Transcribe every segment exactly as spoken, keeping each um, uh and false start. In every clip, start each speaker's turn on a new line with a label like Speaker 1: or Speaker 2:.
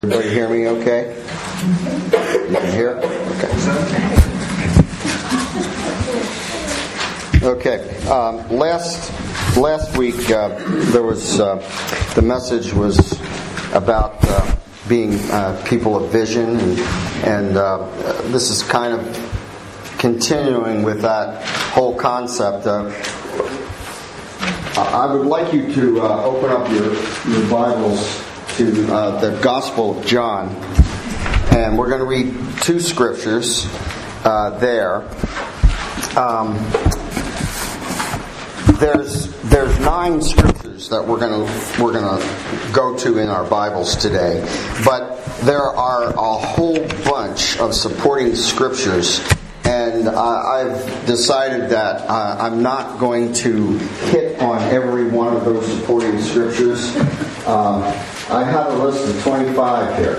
Speaker 1: Everybody hear me okay? You can hear? Okay. Okay. Um, last last week uh, there was uh, the message was about uh, being uh, people of vision, and, and uh, this is kind of continuing with that whole concept. Uh, I would like you to uh, open up your your Bibles to uh, the Gospel of John, and we're going to read two scriptures uh, there. Um, there's there's nine scriptures that we're going to we're going to go to in our Bibles today, but there are a whole bunch of supporting scriptures. And uh, I've decided that uh, I'm not going to hit on every one of those supporting scriptures. Um, I have a list of twenty-five here.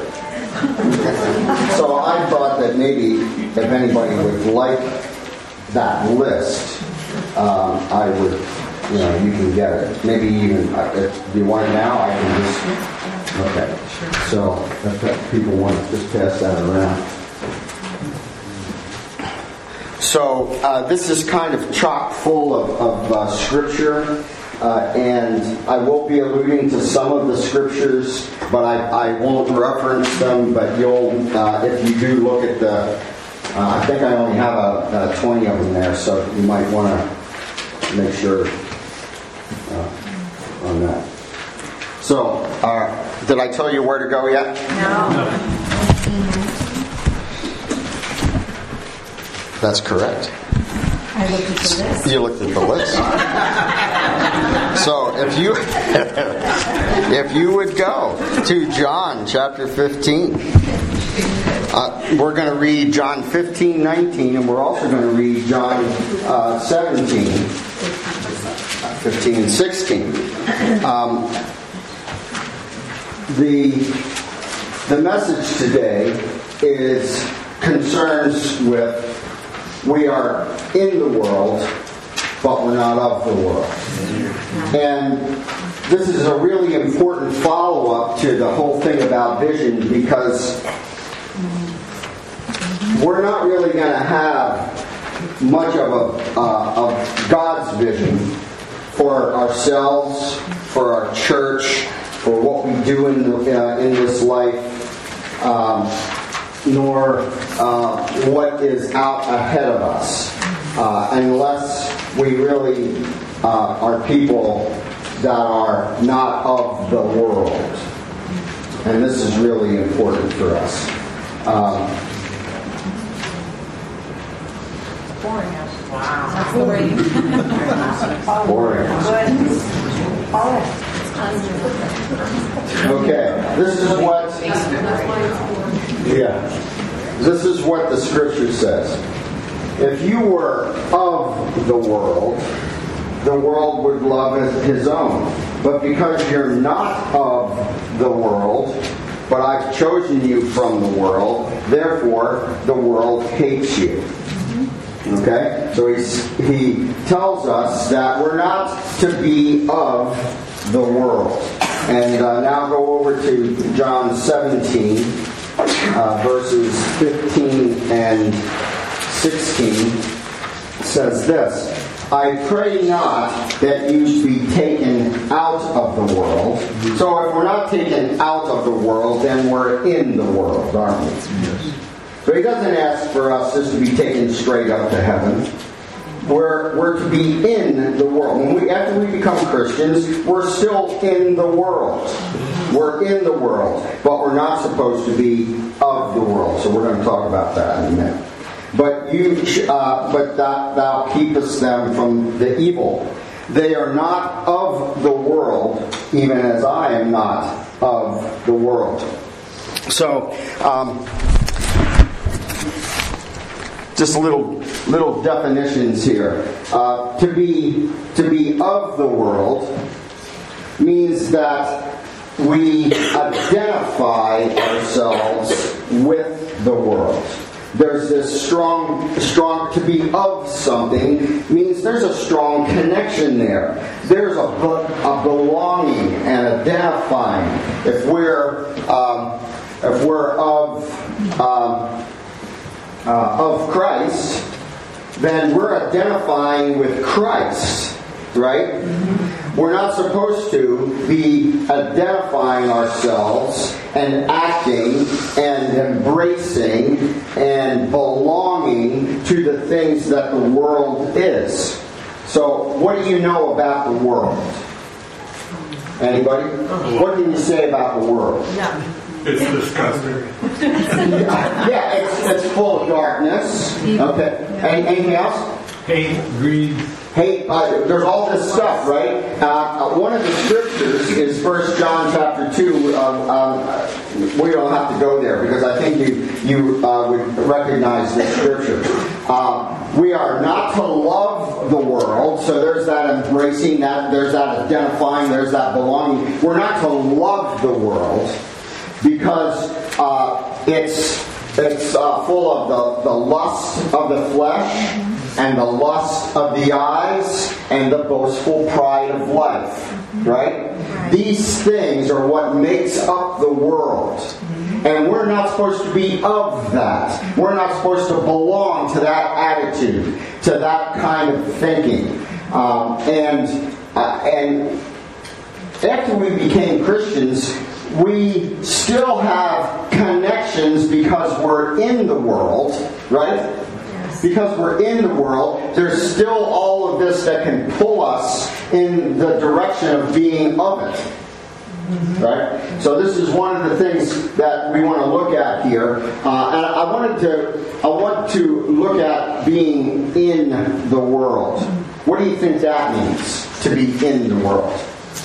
Speaker 1: So I thought that maybe if anybody would like that list, um, I would, you know, you can get it. Maybe even, if you want it now, I can just, okay. So if people want to just pass that around. So uh, this is kind of chock full of, of uh, scripture, uh, and I will be alluding to some of the scriptures, but I, I won't reference them. But you'll, uh, if you do look at the, uh, I think I only have a, a twenty of them there, so you might want to make sure uh, on that. So, uh, did I tell you where to go yet?
Speaker 2: No.
Speaker 1: That's correct.
Speaker 2: I looked at the list.
Speaker 1: You looked at the list. So if you if you would go to John chapter fifteen, uh, we're going to read John fifteen, nineteen, and we're also going to read John uh, seventeen, fifteen, and sixteen. Um, the the message today is concerns with. We are in the world, but we're not of the world. And this is a really important follow-up to the whole thing about vision, because we're not really going to have much of a uh, of God's vision for ourselves, for our church, for what we do in the, uh, in this life. Um, nor uh, what is out ahead of us, uh, unless we really uh, are people that are not of the world. And this is really important for us. Um,
Speaker 2: Boring. Wow. Boring.
Speaker 1: boring. Okay, this is what. Yeah, this is what the scripture says. If you were of the world, the world would love his own. But because you're not of the world, but I've chosen you from the world, therefore the world hates you. Okay? So he's, he tells us that we're not to be of the world. And uh, now go over to John seventeen. Uh, verses fifteen and sixteen says this: I pray not that you be taken out of the world. So if we're not taken out of the world, then we're in the world, aren't we? Yes. So he doesn't ask for us just to be taken straight up to heaven. We're, we're to be in the world. When we, after we become Christians, we're still in the world. We're in the world, but we're not supposed to be of the world. So we're going to talk about that in a minute. But you, uh, but that thou keepest them from the evil. They are not of the world, even as I am not of the world. So, um, just little little definitions here. Uh, to be to be of the world means that we identify ourselves with the world. There's this strong, strong to be of something means there's a strong connection there. There's a, a belonging and identifying. If we're um, if we're of uh, uh, of Christ, then we're identifying with Christ, right? Mm-hmm. We're not supposed to be identifying ourselves and acting and embracing and belonging to the things that the world is. So, what do you know about the world? Anybody? What can you say about the world?
Speaker 2: Yeah.
Speaker 3: It's disgusting.
Speaker 1: Yeah, it's, it's full of darkness. Okay. Any, anything else?
Speaker 4: Hate, greed.
Speaker 1: Hate. Uh, there's all this stuff, right? Uh, one of the scriptures is First John chapter two. Um, um, we don't have to go there because I think you you uh, would recognize this scripture. Uh, we are not to love the world, so there's that embracing, that there's that identifying, there's that belonging. We're not to love the world because uh, it's it's uh, full of the, the lust of the flesh and the lust of the eyes and the boastful pride of life. Right? Right. These things are what makes up the world. And we're not supposed to be of that. We're not supposed to belong to that attitude, to that kind of thinking. Um, and uh, and after we became Christians, we still have connections because we're in the world, right? Yes. Because we're in the world, there's still all of this that can pull us in the direction of being of it. Mm-hmm. Right? So this is one of the things that we want to look at here. Uh, and I wanted to I want to look at being in the world. What do you think that means, to be in the world?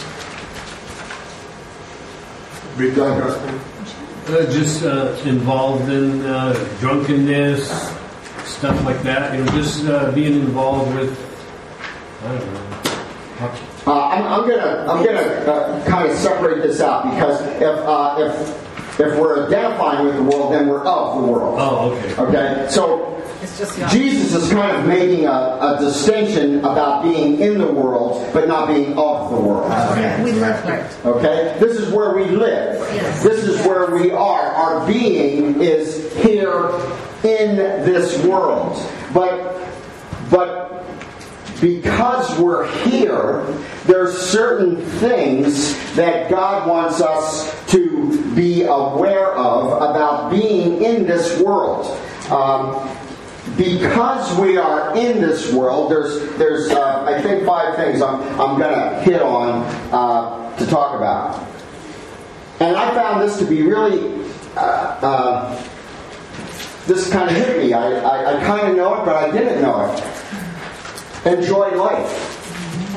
Speaker 3: Be disgusting.
Speaker 4: Uh, just uh, involved in uh, drunkenness, stuff like that. You know, just uh, being involved with, I don't know.
Speaker 1: Uh, I'm, I'm gonna I'm gonna uh, kind of separate this out because if uh, if if we're identifying with the world, then we're of the world.
Speaker 4: Oh, okay.
Speaker 1: Okay. So
Speaker 2: It's just
Speaker 1: Jesus is kind of making a, a distinction about being in the world, but not being of the world.
Speaker 2: Okay. We live here.
Speaker 1: Okay. This is where we live.
Speaker 2: Yes.
Speaker 1: This is where we are. Our being is here in this world, but but. Because we're here, there's certain things that God wants us to be aware of about being in this world. Um, because we are in this world, there's there's uh, I think five things I'm I'm going to hit on uh, to talk about, and I found this to be really. Uh, uh, this kind of hit me. I I, I kind of know it, but I didn't know it. Enjoy life.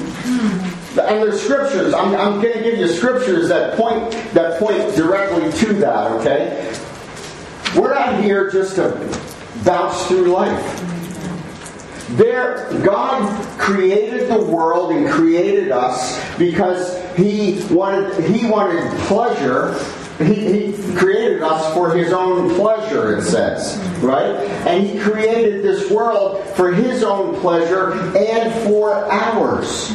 Speaker 1: And there's scriptures. I'm, I'm going to give you scriptures that point that point directly to that. Okay, we're not here just to bounce through life. There, God created the world and created us because He wanted He wanted pleasure. He, he created us for His own pleasure, it says, right? And He created this world for His own pleasure and for ours.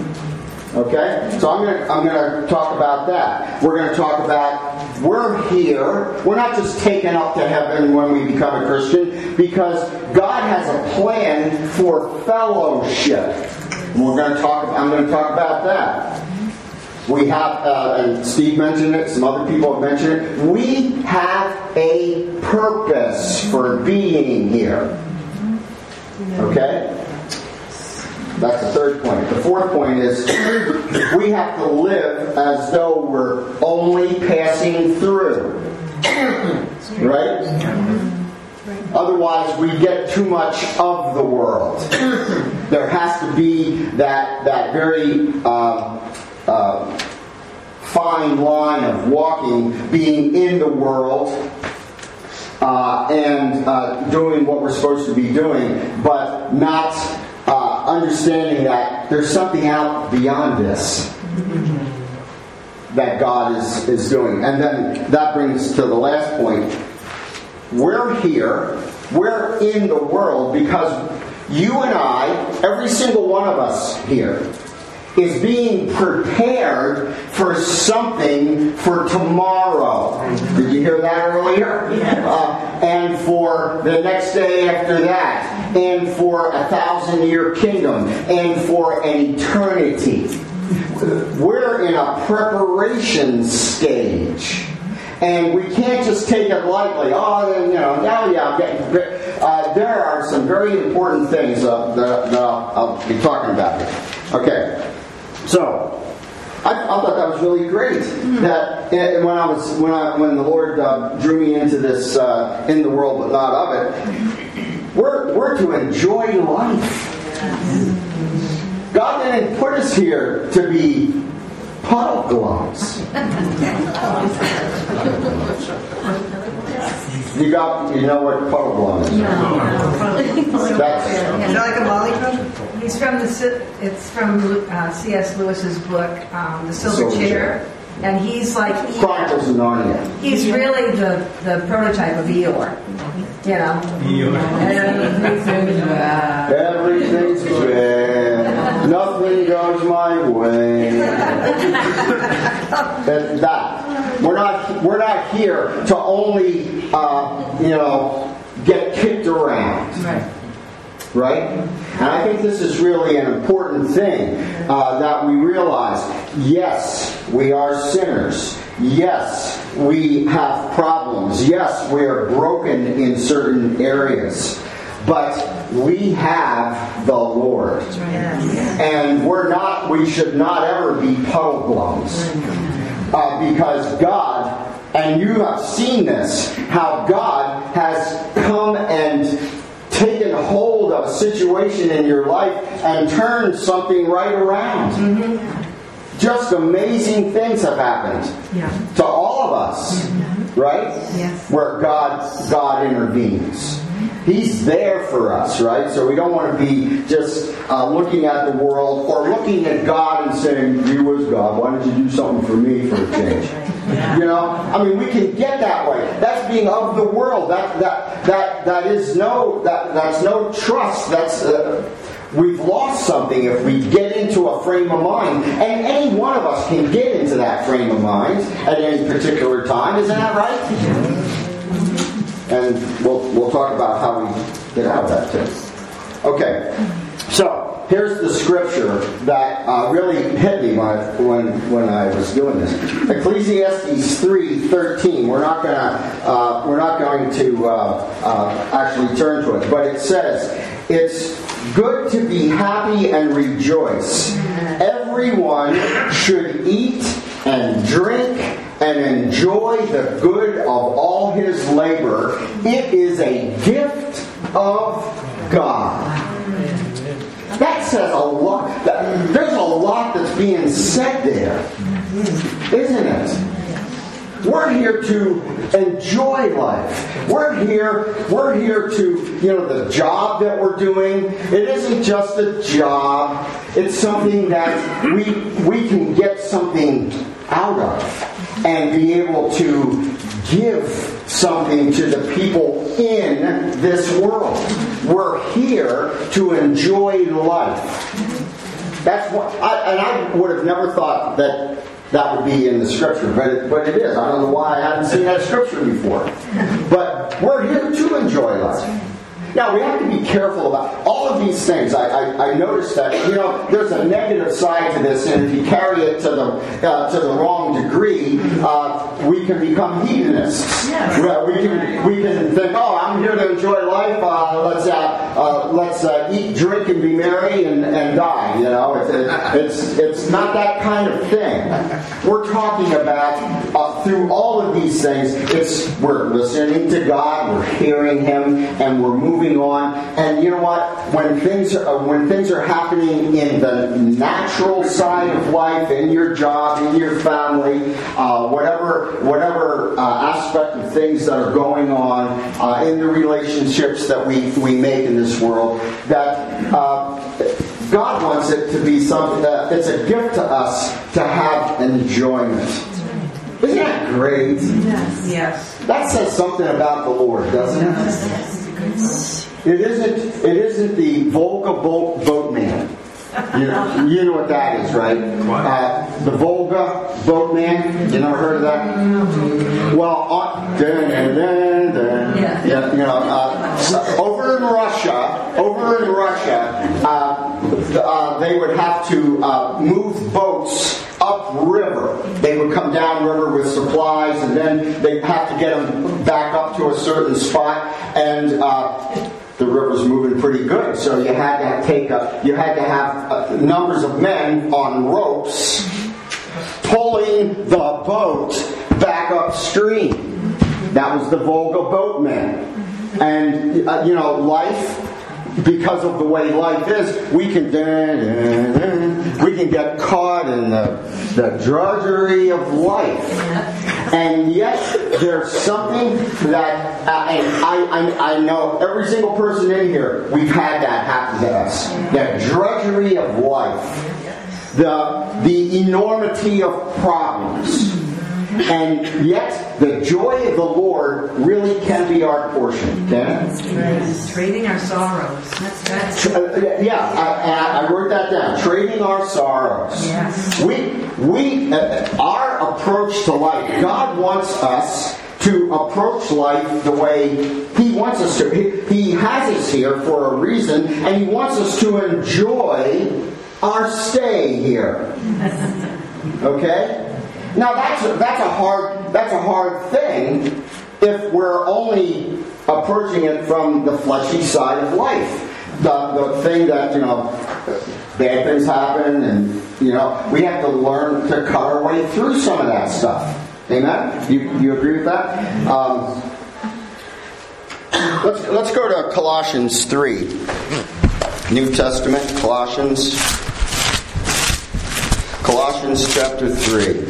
Speaker 1: Okay? So I'm going to I'm going to talk about that. We're going to talk about we're here. We're not just taken up to heaven when we become a Christian, because God has a plan for fellowship. And we're going to talk. I'm going to talk about that. We have, uh, and Steve mentioned it, some other people have mentioned it, we have a purpose for being here. Okay? That's the third point. The fourth point is we have to live as though we're only passing through. Right? Otherwise, we get too much of the world. There has to be that, that very... Uh, Uh, fine line of walking, being in the world uh, and uh, doing what we're supposed to be doing, but not uh, understanding that there's something out beyond this that God is, is doing. And then that brings to the last point. We're here, we're in the world because you and I, every single one of us here, is being prepared for something for tomorrow. Did you hear that earlier? Uh, and for the next day after that, and for a thousand-year kingdom, and for an eternity. We're in a preparation stage. And we can't just take it lightly. Oh, you know, now, yeah, I'm getting prepared. Uh, there are some very important things uh, that, that I'll, I'll be talking about here. Okay. So, I, I thought that was really great. Mm-hmm. That uh, when I was when I when the Lord uh, drew me into this uh, in the world but not of it, we're we're to enjoy life. Yes. God didn't put us here to be puddle glums. You got, you know what puddle glum is?
Speaker 2: No.
Speaker 1: That's,
Speaker 5: Is it like a lollipop?
Speaker 6: He's from the. Si- It's from uh, C S Lewis's book, um, The Silver,
Speaker 1: Silver
Speaker 6: Chair.
Speaker 1: Chair.
Speaker 6: And he's like, he-
Speaker 1: Chronicles of Narnia.
Speaker 6: he's really the, the prototype of Eeyore. You know? Everything's bad.
Speaker 1: Everything's bad. Nothing goes my way. That, that. We're not. We're not here to only, uh, you know, get kicked around.
Speaker 6: Right.
Speaker 1: Right? And I think this is really an important thing uh, that we realize. Yes, we are sinners. Yes, we have problems. Yes, we are broken in certain areas. But we have the Lord. And we're not, we should not ever be puddle glums. Uh, because God, and you have seen this, how God has come and taken hold of a situation in your life and turned something right around. Mm-hmm. Just amazing things have happened
Speaker 6: Yeah.
Speaker 1: to all of us, mm-hmm. right?
Speaker 6: Yes.
Speaker 1: Where God God intervenes. He's there for us, right? So we don't want to be just uh, looking at the world or looking at God and saying, "You as God, why don't you do something for me for a change?" Yeah. You know, I mean, we can get that way. That's being of the world. That that that that is no that that's no trust. That's uh, we've lost something if we get into a frame of mind, and any one of us can get into that frame of mind at any particular time. Isn't that right? Yeah. And we'll we'll talk about how we get out of that too. Okay, so here's the scripture that uh, really hit me when I, when when I was doing this. Ecclesiastes three thirteen. We're not gonna uh, we're not going to uh, uh, actually turn to it, but it says it's good to be happy and rejoice. Everyone should eat and drink and enjoy the good of all his labor. It is a gift of God. That says a lot. There's a lot that's being said there, isn't it? We're here to enjoy life. We're here. We're here to, you know, the job that we're doing. It isn't just a job. It's something that we we can get something out of and be able to give something to the people in this world. We're here to enjoy life. That's what, I, and I would have never thought that that would be in the scripture, but it, but it is. I don't know why I hadn't seen that scripture before. But we're here to enjoy life. Now, we have to be careful about all of these things. I, I, I noticed that, you know, there's a negative side to this, and if you carry it to the uh, to the wrong degree, uh, we can become hedonists. Yes. We can we can think, oh, I'm here to enjoy life. Uh, let's uh, uh, let's uh, eat, drink, and be merry, and, and die. You know, it's, it's it's not that kind of thing. We're talking about uh, through all of these things. It's we're listening to God, we're hearing Him, and we're moving on. And you know what? When things are when things are happening in the natural side of life, in your job, in your family, uh, whatever whatever uh, aspect of things that are going on uh, in the relationships that we we make in this world, that uh, God wants it to be something that it's a gift to us to have enjoyment. Isn't that great?
Speaker 6: Yes. Yes.
Speaker 1: That says something about the Lord, doesn't it?
Speaker 6: Yes.
Speaker 1: It isn't. It isn't the Volga boat boatman. You know, you know what that is, right? Uh, the Volga boatman. You never heard of that? Well, uh, dun, dun, dun, dun.
Speaker 6: Yeah.
Speaker 1: Yeah, you know, uh, over in Russia, over in Russia, uh, uh, they would have to uh, move boats upriver. They would come downriver with supplies, and then they'd have to get them back up to a certain spot, and uh, the river's moving pretty good, so you had to take a, you had to have uh, numbers of men on ropes pulling the boat back upstream. That was the Volga boatman. And uh, you know, life, because of the way life is, we can we can get caught in the, the drudgery of life. And yet, there's something that, uh, and I, I, I know every single person in here, we've had that happen to us. That drudgery of life. The, the enormity of problems. And yet, the joy of the Lord really can be our portion. Can it?
Speaker 6: Trading our sorrows. That's, that's
Speaker 1: Uh, yeah, I, I wrote that down. Trading our sorrows.
Speaker 6: Yes.
Speaker 1: We, we, uh, our approach to life. God wants us to approach life the way He wants us to. He, he has us here for a reason, and He wants us to enjoy our stay here. Okay? Now that's a, that's a hard that's a hard thing if we're only approaching it from the fleshy side of life. The the thing that, you know, bad things happen, and you know, we have to learn to cut our way through some of that stuff. Amen? You you agree with that? Um, let's let's go to Colossians three. New Testament, Colossians. Colossians chapter three.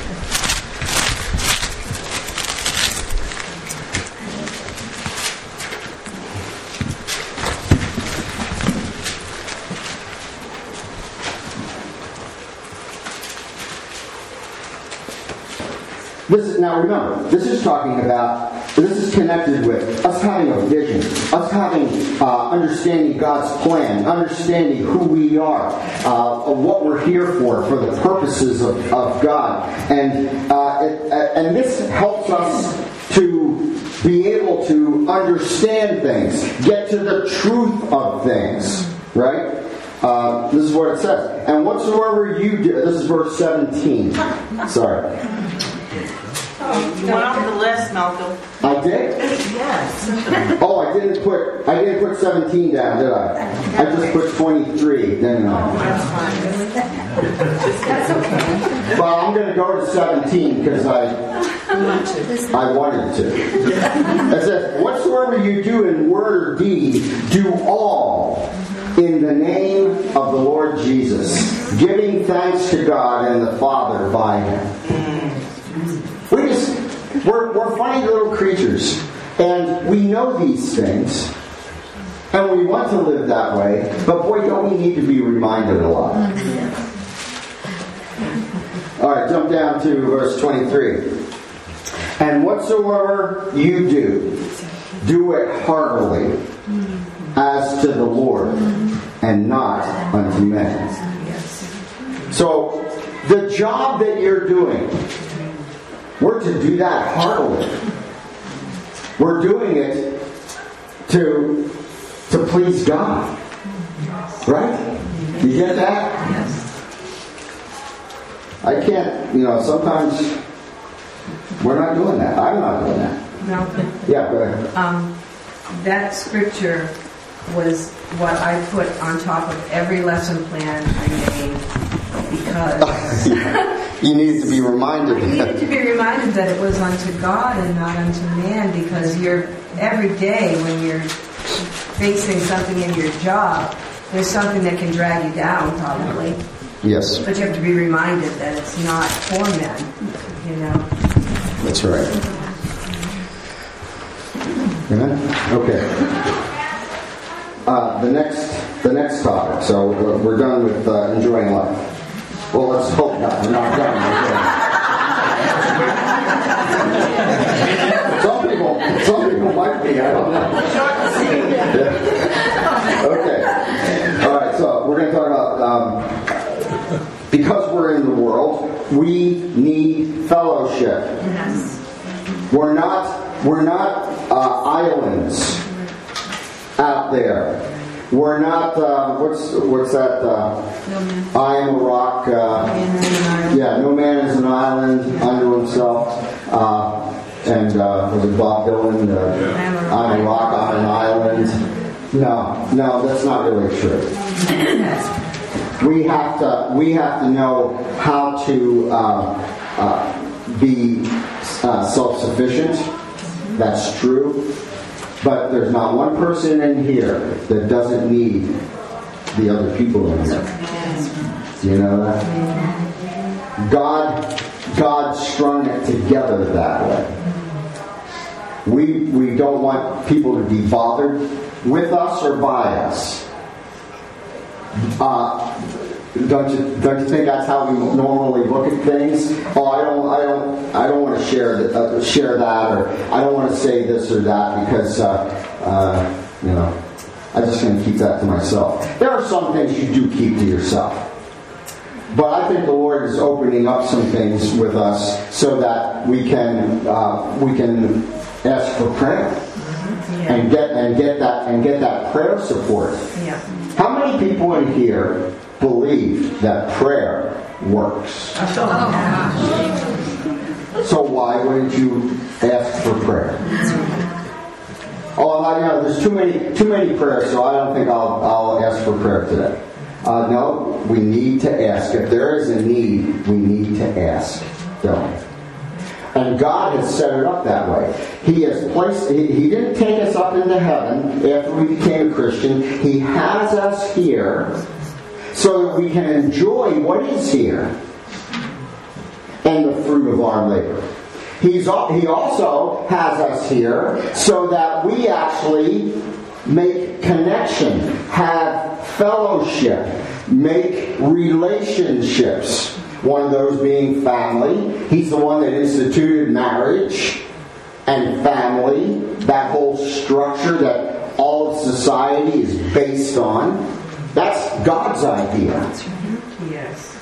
Speaker 1: This is, now remember, this is talking about, this is connected with us having a vision, us having, uh, understanding God's plan, understanding who we are, uh, what we're here for, for the purposes of, of God. And, uh, it, and this helps us to be able to understand things, get to the truth of things, right? Uh, this is what it says. And whatsoever you do, this is verse seventeen. Sorry.
Speaker 5: You went off the list, Malcolm.
Speaker 1: I did?
Speaker 6: yes.
Speaker 1: Oh, I didn't put I didn't put seventeen down, did I? I just put twenty-three, didn't I?
Speaker 5: That's fine.
Speaker 6: That's okay.
Speaker 1: Well, I'm going to go to seventeen because I I wanted to. It says, whatsoever you do in word or deed, do all in the name of the Lord Jesus, giving thanks to God and the Father by Him. We just, we're, we're funny little creatures, and we know these things, and we want to live that way, but boy, don't we need to be reminded a lot. Alright, jump down to verse twenty-three. And whatsoever you do, do it heartily, as to the Lord, and not unto men. So, the job that you're doing, we're to do that heartily. We're doing it to to please God. Right? You get that? I can't, you know, sometimes we're not doing that. I'm not doing that.
Speaker 6: Malcolm,
Speaker 1: Yeah, go ahead.
Speaker 6: um, that scripture was what I put on top of every lesson plan I made because
Speaker 1: You need to be reminded.
Speaker 6: you needed to be reminded that it was unto God and not unto man, because you're every day when you're facing something in your job, there's something that can drag you down probably.
Speaker 1: Yes,
Speaker 6: But you have to be reminded that it's not for men, you know.
Speaker 1: that's right. Amen? Okay. Uh, the next, the next topic. So we're- we're done with uh, enjoying life. Well, let's hope not. We're not done. Some people, some people might be. I don't know. Yeah. Okay. All right. So we're going to talk about uh, we're not uh, islands out there. We're not. Uh, what's what's that? Uh,
Speaker 6: No man.
Speaker 1: I am a rock. Uh,
Speaker 6: Man is an island.
Speaker 1: yeah, no man is an island unto himself. Uh, and uh, was it Bob Dylan? Uh, I'm a rock on an island. No, no, that's not really true. We have to we have to know how to uh, uh, be uh, self-sufficient. That's true. But there's not one person in here that doesn't need the other people in here. Do you know that? God, God strung it together that way. We we don't want people to be bothered with us or by us. Uh, don't you don't you think that's how we normally look at things? Oh, I don't I don't I don't want to share that, uh, share that, or I don't want to say this or that because uh, uh, you know I'm just going to keep that to myself. There are some things you do keep to yourself, but I think the Lord is opening up some things with us so that we can uh, we can ask for prayer and get and get that and get that prayer support.
Speaker 6: Yeah.
Speaker 1: How many people in here believe that prayer works? So why wouldn't you ask for prayer? Oh, I, you know, there's too many too many prayers, so I don't think I'll I'll ask for prayer today. Uh, no, we need to ask. If there is a need, we need to ask. Don't we? And God has set it up that way. He has placed. He, he didn't take us up into heaven after we became a Christian. He has us here so that we can enjoy what is here and the fruit of our labor. He's He also has us here so that we actually make connection, have fellowship, make relationships. One of those being family. He's the one that instituted marriage and family, that whole structure that all of society is based on. That's God's idea.
Speaker 6: Yes.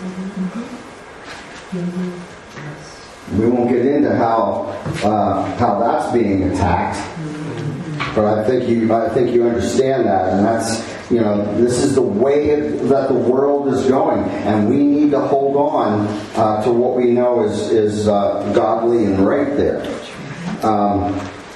Speaker 1: We won't get into how uh, how that's being attacked, but I think you I think you understand that, and that's. You know, this is the way that the world is going, and we need to hold on uh, to what we know is is uh, godly and right there. Um,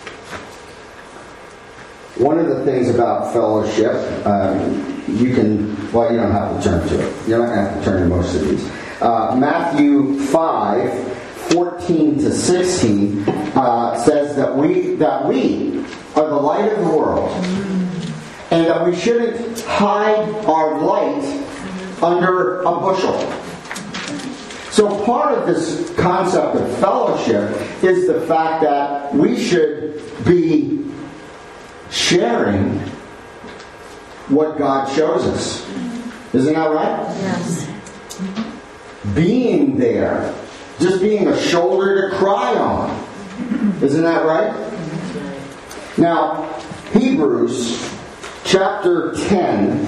Speaker 1: one of the things about fellowship, um, you can, well, you don't have to turn to it. You're not going to have to turn to most of these. Uh, Matthew five, fourteen to sixteen uh, says that we that we are the light of the world. And that we shouldn't hide our light under a bushel. So part of this concept of fellowship is the fact that we should be sharing what God shows us. Isn't that right?
Speaker 6: Yes.
Speaker 1: Being there. Just being a shoulder to cry on. Isn't that right? Now, Hebrews chapter ten,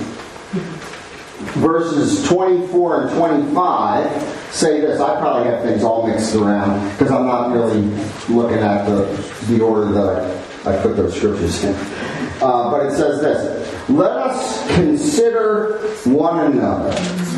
Speaker 1: verses twenty-four and twenty-five say this. I probably have things all mixed around because I'm not really looking at the, the order that I, I put those scriptures in. Uh, but it says this: let us consider one another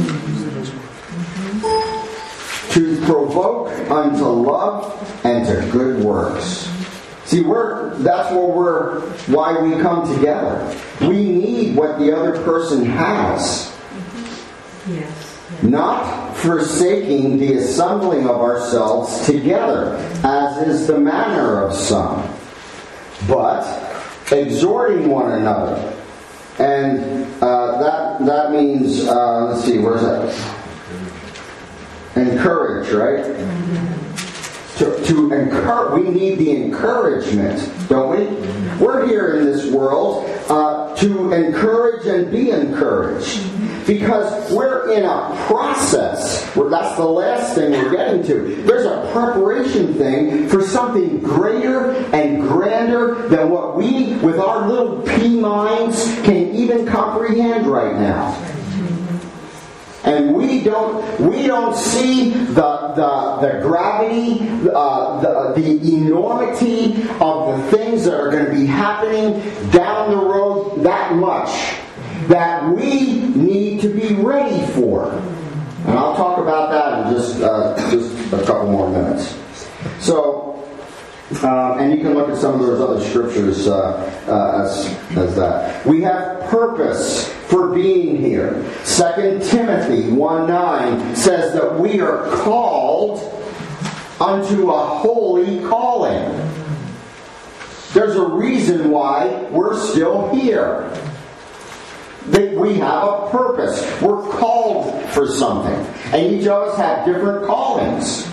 Speaker 1: to provoke unto love and to good works. See, we're that's where we're why we come together. We need what the other person has.
Speaker 6: Yes.
Speaker 1: Not forsaking the assembling of ourselves together, as is the manner of some, but exhorting one another. And uh, that that means uh, let's see, where's that? Encourage, right? To, to encourage, we need the encouragement, don't we? We're here in this world uh, to encourage and be encouraged, because we're in a process. Where that's the last thing we're getting to. There's a preparation thing for something greater and grander than what we, with our little pea minds, can even comprehend right now. And we we don't we don't see the the, the gravity, uh, the, the enormity of the things that are going to be happening down the road that much that we need to be ready for. And I'll talk about that in just uh, just a couple more minutes. So. Um, and you can look at some of those other scriptures uh, uh, as, as that. We have purpose for being here. Second Timothy one nine says that we are called unto a holy calling. There's a reason why we're still here. That we have a purpose. We're called for something. And each of us have different callings.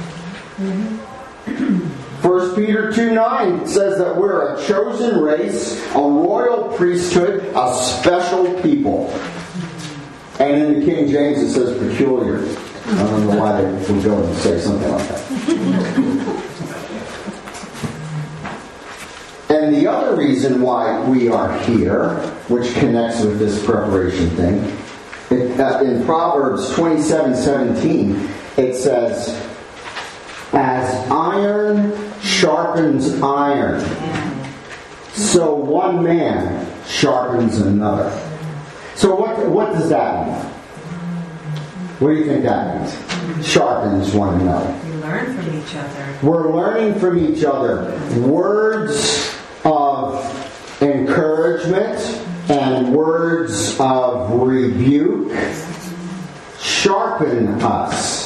Speaker 1: First Peter two nine says that we're a chosen race, a royal priesthood, a special people. And in the King James it says peculiar. I don't know why they would go and say something like that. And the other reason why we are here, which connects with this preparation thing, it, uh, in Proverbs twenty-seven seventeen, it says, as iron sharpens iron, so one man sharpens another. So what what does that mean? What do you think that means? Sharpens one another.
Speaker 6: We learn from each other.
Speaker 1: We're learning from each other. Words of encouragement and words of rebuke sharpen us.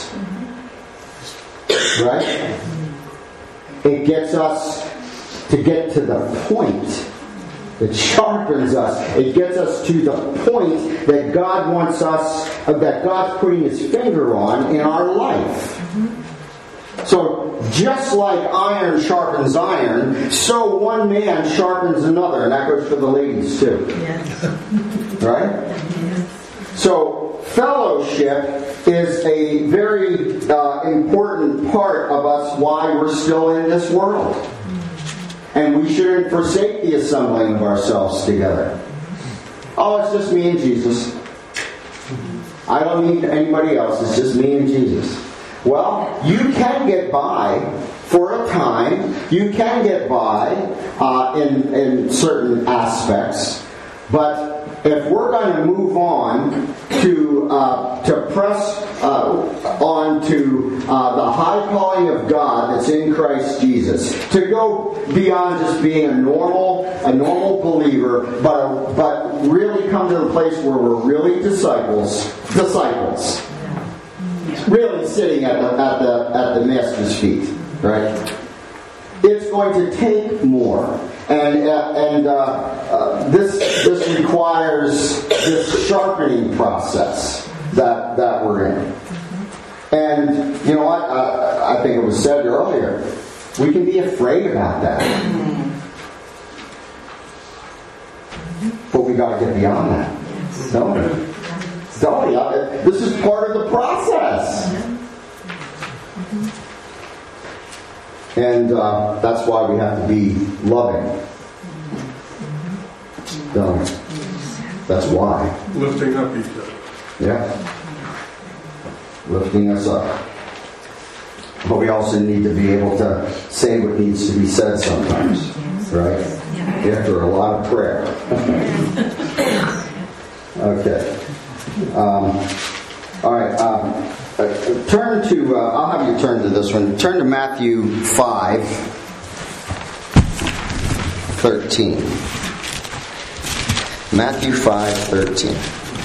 Speaker 1: Right? It gets us to get to the point. It sharpens us. It gets us to the point that God wants us, that God's putting His finger on in our life. So, just like iron sharpens iron, so one man sharpens another. And that goes for the ladies too.
Speaker 6: Yes.
Speaker 1: Right?
Speaker 6: Yes.
Speaker 1: So, fellowship is a very uh, important part of us why we're still in this world. And we shouldn't forsake the assembling of ourselves together. Oh, it's just me and Jesus. I don't need anybody else. It's just me and Jesus. Well, you can get by for a time. You can get by uh, in, in certain aspects. But if we're going to move on to uh, to press uh, on to uh, the high calling of God that's in Christ Jesus, to go beyond just being a normal a normal believer, but but really come to the place where we're really disciples, disciples, really sitting at the at the at the Master's feet, right? It's going to take more. And uh, and uh, uh, this this requires this sharpening process that that we're in. And you know what? Uh, I think it was said earlier. We can be afraid about that, but we got to get beyond that, don't we? Don't we? This is part of the process. And uh, that's why we have to be loving. Um, that's why.
Speaker 3: Lifting up each other.
Speaker 1: Yeah. Lifting us up. But we also need to be able to say what needs to be said sometimes. Right? After a lot of prayer. Okay. Um, all right. Um, Uh, turn to, uh, I'll have you turn to this one. Turn to Matthew five thirteen. Matthew five thirteen.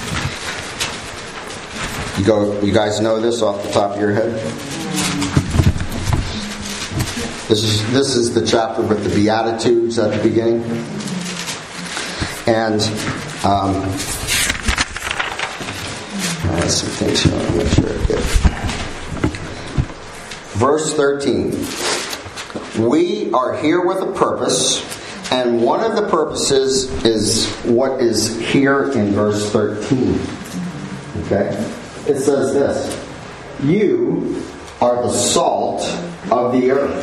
Speaker 1: You go. You guys know this off the top of your head? This is this is the chapter with the Beatitudes at the beginning. And um, some things here. I'll make sure I get. Verse thirteen. We are here with a purpose, and one of the purposes is what is here in verse thirteen. Okay? It says this. You are the salt of the earth.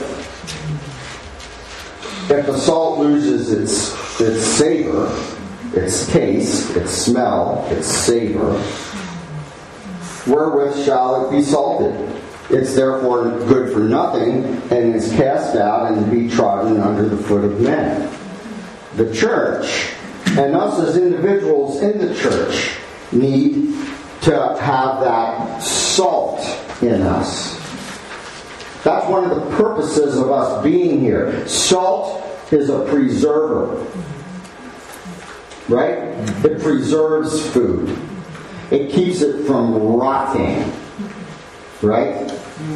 Speaker 1: If the salt loses its its savor, its taste, its smell, its savor, wherewith shall it be salted? It's therefore good for nothing, and is cast out and to be trodden under the foot of men. The church, and us as individuals in the church, need to have that salt in us. That's one of the purposes of us being here. Salt is a preserver. Right? It preserves food. It keeps it from rotting. Right?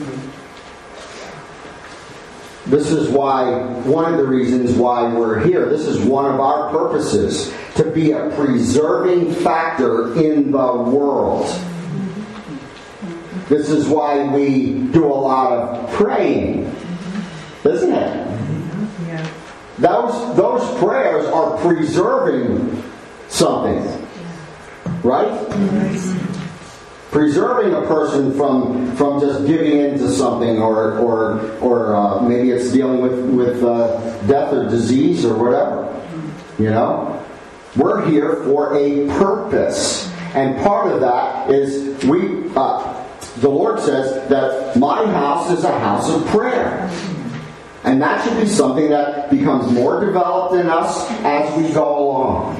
Speaker 1: This is why, one of the reasons why we're here, this is one of our purposes, to be a preserving factor in the world. This is why we do a lot of praying, isn't it?
Speaker 6: Yeah.
Speaker 1: Those, those prayers are preserving something. Right? Preserving a person from from just giving in to something, or or or uh, maybe it's dealing with with uh, death or disease or whatever. You know, we're here for a purpose, and part of that is we. Uh, the Lord says that my house is a house of prayer, and that should be something that becomes more developed in us as we go along.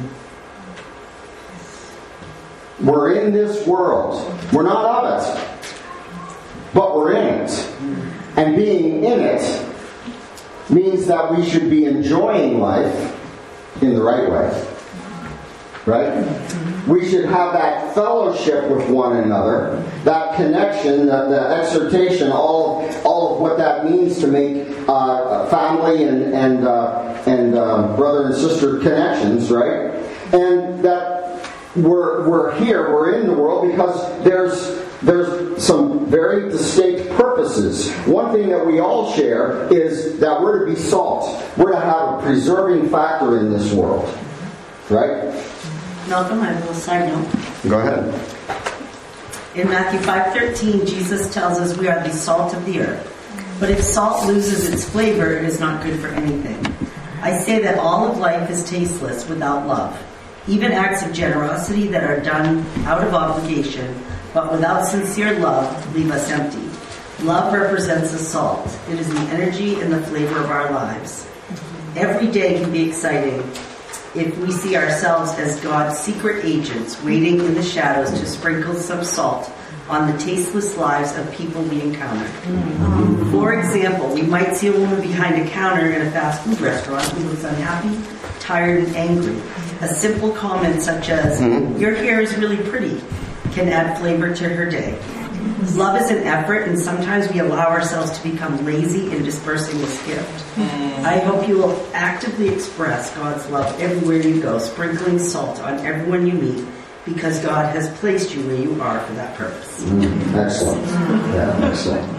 Speaker 1: We're in this world. We're not of it. But we're in it. And being in it means that we should be enjoying life in the right way. Right? We should have that fellowship with one another, that connection, the, the exhortation, all of, all of what that means to make uh, family and and uh, and uh, brother and sister connections, right? And that We're we're here, we're in the world because there's there's some very distinct purposes. One thing that we all share is that we're to be salt. We're to have a preserving factor in this world. Right?
Speaker 7: Malcolm, I have a little side note.
Speaker 1: Go ahead.
Speaker 7: In Matthew five thirteen, Jesus tells us we are the salt of the earth. But if salt loses its flavor, it is not good for anything. I say that all of life is tasteless without love. Even acts of generosity that are done out of obligation, but without sincere love, leave us empty. Love represents the salt. It is the energy and the flavor of our lives. Every day can be exciting if we see ourselves as God's secret agents waiting in the shadows to sprinkle some salt on the tasteless lives of people we encounter. Mm-hmm. For example, we might see a woman behind a counter in a fast food restaurant who looks unhappy, tired, and angry. A simple comment such as, "Your hair is really pretty," can add flavor to her day. Love is an effort, and sometimes we allow ourselves to become lazy in dispersing this gift. I hope you will actively express God's love everywhere you go, sprinkling salt on everyone you meet, because God has placed you where you are for that purpose.
Speaker 1: Mm, excellent. Yeah, excellent.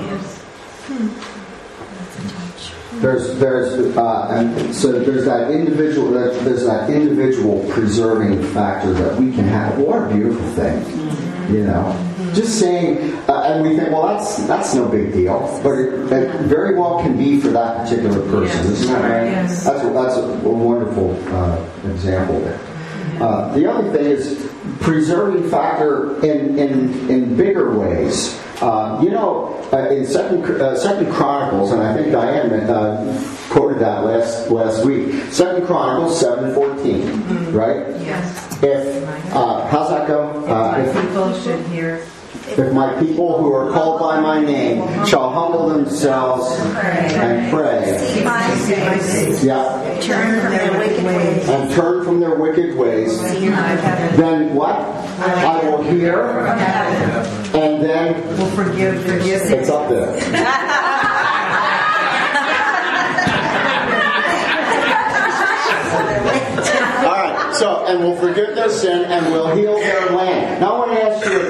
Speaker 1: There's, there's, uh, and so there's that individual, there's that individual preserving factor that we can have. What a beautiful thing, you know. Just saying, uh, and we think, well, that's that's no big deal, but it, it very well can be for that particular person, yes. Isn't that right?
Speaker 6: Yes.
Speaker 1: That's a, that's a, a wonderful uh, example there. Uh, the other thing is preserving factor in in, in bigger ways. Uh, you know, uh, in Second uh, Second Chronicles, and I think Diane uh, quoted that last last week. Second Chronicles seven fourteen, mm-hmm. Right?
Speaker 6: Yes.
Speaker 1: If uh, how's that go? Uh,
Speaker 6: if my people should hear.
Speaker 1: If my people who are called by my name shall humble themselves and pray, yeah,
Speaker 7: Turn from their wicked ways.
Speaker 1: and turn from their wicked ways, then what? I will hear, and then
Speaker 6: Will forgive their sins.
Speaker 1: it's up there. All right, so, and we'll forgive their sin and we'll heal their land. Now I want to ask you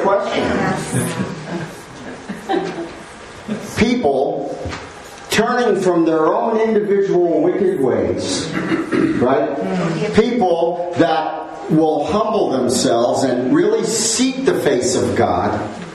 Speaker 1: a question. People turning from their own individual wicked ways, right? People that will humble themselves and really seek the face of God.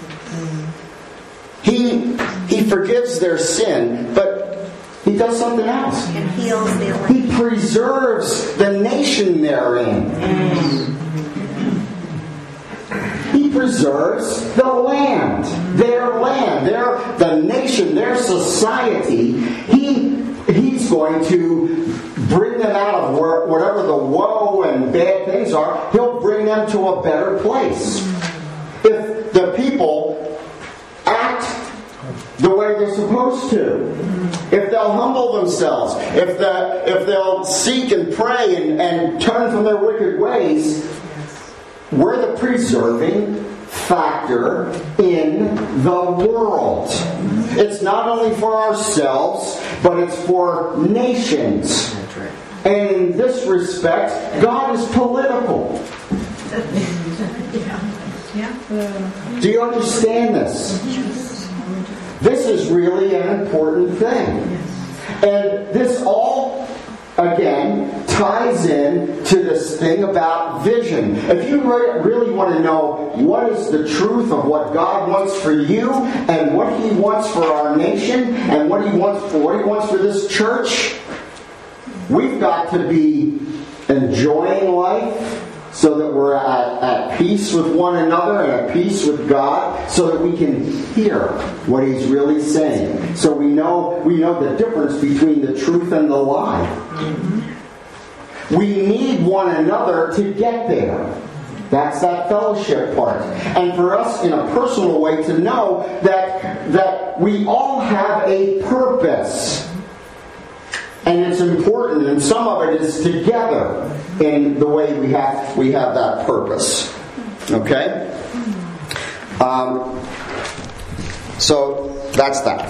Speaker 1: He He forgives their sin, but He does something else.
Speaker 7: And heals the land.
Speaker 1: He preserves the nation they're in. He preserves preserves the land, their land, their the nation, their society. He He's going to bring them out of where, whatever the woe and bad things are. He'll bring them to a better place. If the people act the way they're supposed to, if they'll humble themselves, if the if they'll seek and pray and, and turn from their wicked ways, we're the preserving factor in the world. It's not only for ourselves, but it's for nations. And in this respect, God is political. Do you understand this? This is really an important thing. And this all, again, ties in to this thing about vision. If you re- really want to know what is the truth of what God wants for you and what He wants for our nation and what He wants for what He wants for this church, we've got to be enjoying life so that we're at, at peace with one another and at peace with God, so that we can hear what He's really saying. So we know we know the difference between the truth and the lie. Mm-hmm. We need one another to get there. That's that fellowship part. And for us in a personal way to know that that we all have a purpose. And it's important, and some of it is together in the way we have we have that purpose. Okay? Um, so that's that.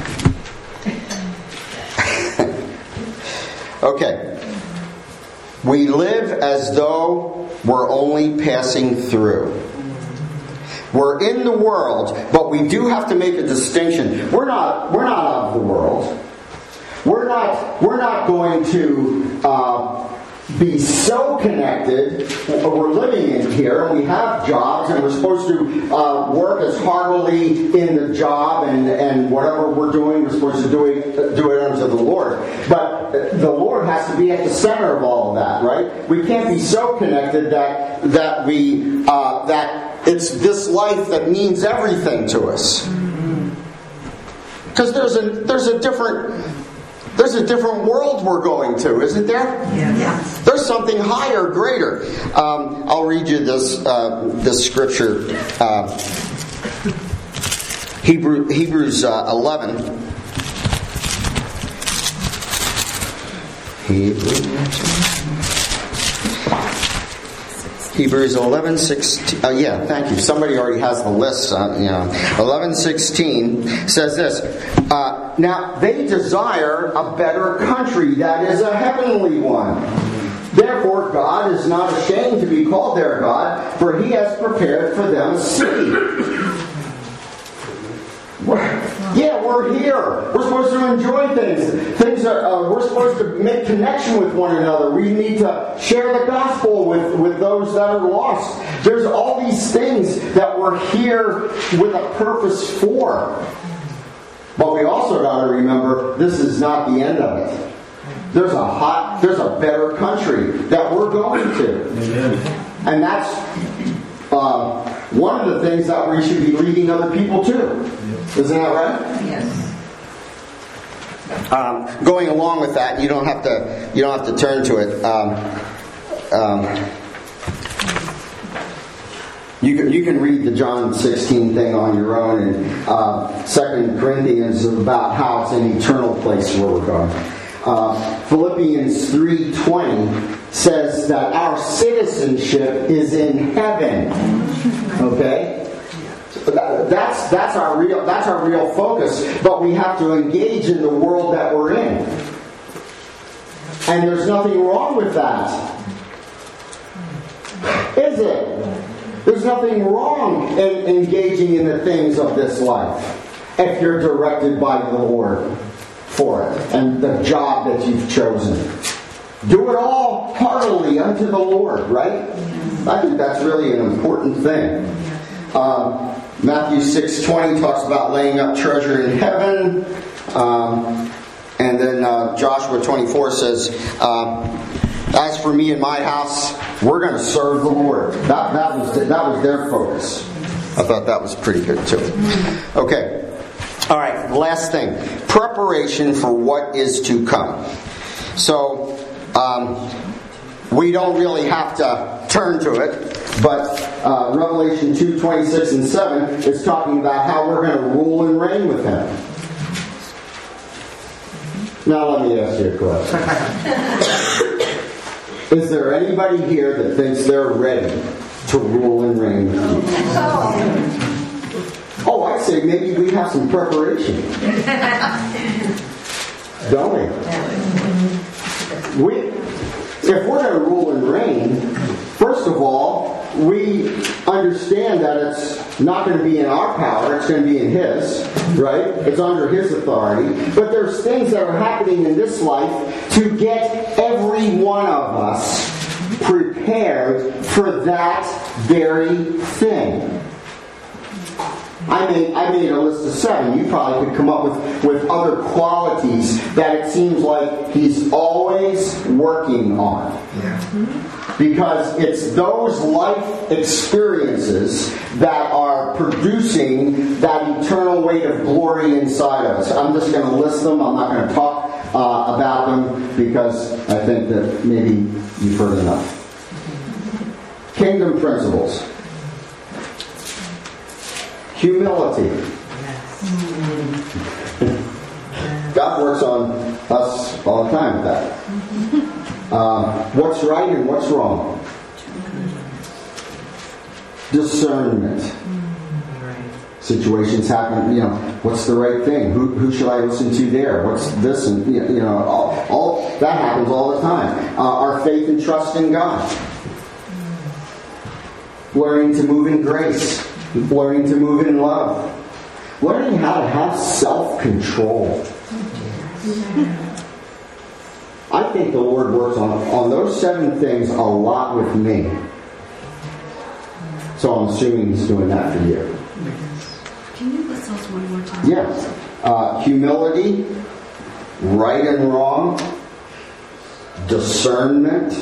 Speaker 1: Okay. We live as though we're only passing through. We're in the world, but we do have to make a distinction. We're not we're not of the world. We're not we're not going to uh, be so connected. We're living in here, and we have jobs, and we're supposed to uh, work as heartily in the job, and, and whatever we're doing, we're supposed to do it, do it unto the Lord. But the Lord has to be at the center of all of that, right? We can't be so connected that that we uh, that it's this life that means everything to us. Because there's a there's a different. There's a different world we're going to, isn't there?
Speaker 6: Yeah.
Speaker 1: There's something higher, greater. Um, I'll read you this uh, this scripture, uh, Hebrew, Hebrews uh, eleven. Hebrews. Hebrews eleven sixteen. Uh, yeah, thank you. Somebody already has the list. Uh, you know, eleven sixteen says this. Uh, now they desire a better country, that is a heavenly one. Therefore, God is not ashamed to be called their God, for He has prepared for them a city. We're, yeah, we're here. We're supposed to enjoy things. Things are. Uh, we're supposed to make connection with one another. We need to share the gospel with, with those that are lost. There's all these things that we're here with a purpose for. But we also got to remember, this is not the end of it. There's a hot, there's a better country that we're going to, and that's uh, one of the things that we should be leading other people to. Isn't that right?
Speaker 6: Yes.
Speaker 1: Um, going along with that, you don't have to. You don't have to turn to it. Um, um, you can you can read the John sixteen thing on your own, and uh, Second Corinthians is about how it's an eternal place where we're going. Uh, Philippians three twenty says that our citizenship is in heaven. Okay. That's that's our real that's our real focus, but we have to engage in the world that we're in, and there's nothing wrong with that, is it? There's nothing wrong in engaging in the things of this life if you're directed by the Lord for it and the job that you've chosen. Do it all heartily unto the Lord, right? I think that's really an important thing. Um, Matthew six twenty talks about laying up treasure in heaven. Um, and then uh, Joshua twenty-four says, uh, as for me and my house, we're going to serve the Lord. That, that, was, that was their focus. I thought that was pretty good too. Okay. All right, last thing. Preparation for what is to come. So, um, we don't really have to turn to it, but uh, Revelation two, twenty-six and seven is talking about how we're going to rule and reign with Him. Now let me ask you a question. Is there anybody here that thinks they're ready to rule and reign with Jesus? Oh, I'd say maybe we have some preparation. Don't we? We, if we're going to rule and reign, first of all, we understand that it's not going to be in our power, it's going to be in His, right? It's under His authority. But there's things that are happening in this life to get every one of us prepared for that very thing. I made, I made a list of seven. You probably could come up with, with other qualities that it seems like He's always working on. Yeah. Because it's those life experiences that are producing that eternal weight of glory inside of us. I'm just going to list them. I'm not going to talk uh, about them because I think that maybe you've heard enough. Kingdom principles. Humility. God works on us all the time with that. Uh, what's right and what's wrong. Discernment. Situations happen, you know, what's the right thing? Who, who should I listen to there? What's this? And, you know, all, all that happens all the time. Uh, our faith and trust in God. Learning to move in grace. Learning to move in love. Learning how to have self-control. I think the Lord works on, on those seven things a lot with me. So I'm assuming He's doing that for you.
Speaker 7: Can you list those one more time?
Speaker 1: Yes. Uh, humility, right and wrong, discernment,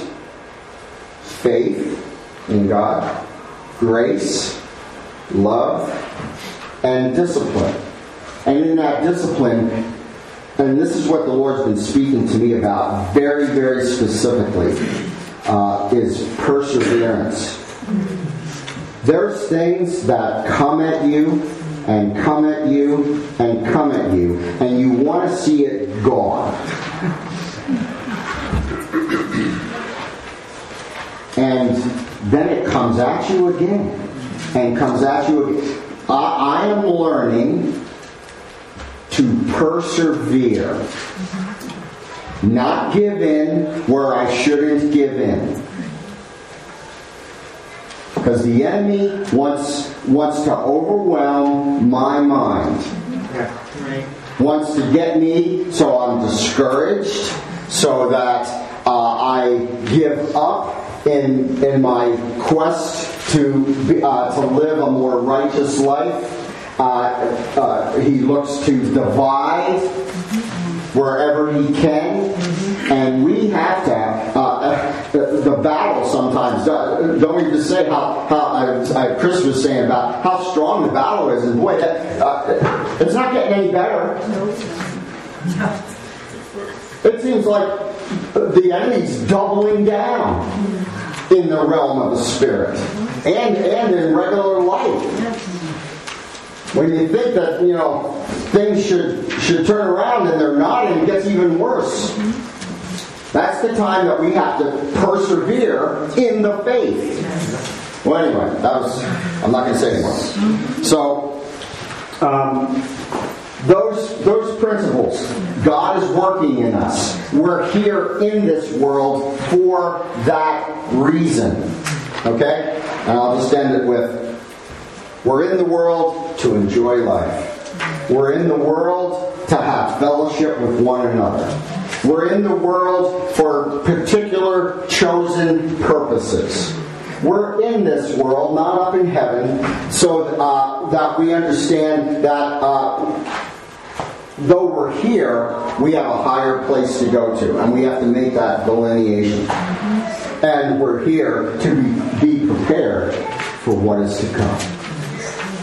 Speaker 1: faith in God, grace, love, and discipline. And in that discipline, and this is what the Lord's been speaking to me about very, very specifically, uh, is perseverance. There's things that come at you, and come at you, and come at you, and you want to see it gone. And then it comes at you again. And comes at you again. I, I am learning to persevere. Not give in where I shouldn't give in. Because the enemy wants, wants to overwhelm my mind.
Speaker 5: Yeah, right.
Speaker 1: Wants to get me so I'm discouraged, so that uh, I give up in in my quest to be, uh, to live a more righteous life. Uh, uh, he looks to divide wherever he can, and we have to. Uh, the, the battle sometimes. Don't we just say how how uh, Chris was saying about how strong the battle is, and boy, that, uh, it's not getting any better. It seems like the enemy's doubling down in the realm of the spirit and and in regular life. When you think that, you know, things should should turn around and they're not, and it gets even worse. That's the time that we have to persevere in the faith. Well, anyway, that was. I'm not going to say anymore. So, um, those those principles, God is working in us. We're here in this world for that reason. Okay, and I'll just end it with. We're in the world to enjoy life. We're in the world to have fellowship with one another. We're in the world for particular chosen purposes. We're in this world, not up in heaven, so uh, that we understand that uh, though we're here, we have a higher place to go to, and we have to make that delineation. And we're here to be, be prepared for what is to come.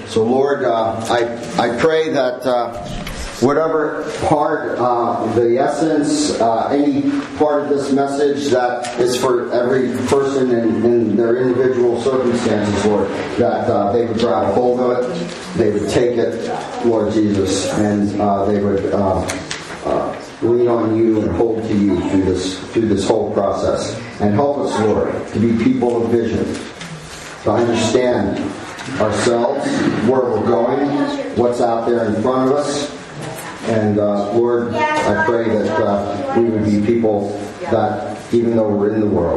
Speaker 1: So Lord, uh, I, I pray that uh, whatever part, uh, the essence, uh, any part of this message that is for every person in, in their individual circumstances, Lord, that uh, they would grab a hold of it, they would take it, Lord Jesus, and uh, they would uh, uh, lean on you and hold to you through this through this whole process. And help us, Lord, to be people of vision, to understand ourselves, where we're going, what's out there in front of us. And uh, Lord, I pray that uh, we would be people that, even though we're in the world,